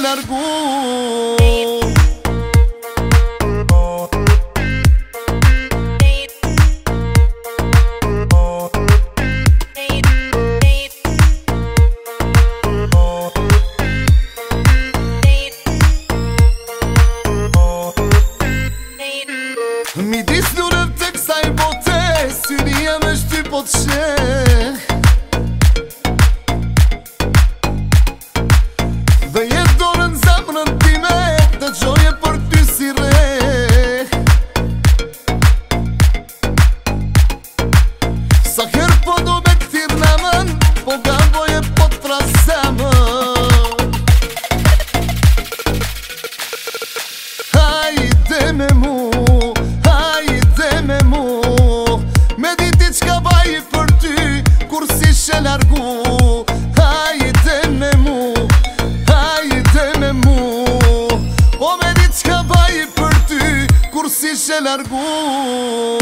largu. Midis lurën të kësaj bote, syri jem është ty po të sheh. Dhe jetë dorën zemrën time, dhe gjoje për ty si re. Sa herë po do me këthir nëmën, po gamboje po të trasemën. Hajde me mu, largu, hajde me mu, o me di qka baj për ty, kur si she largu.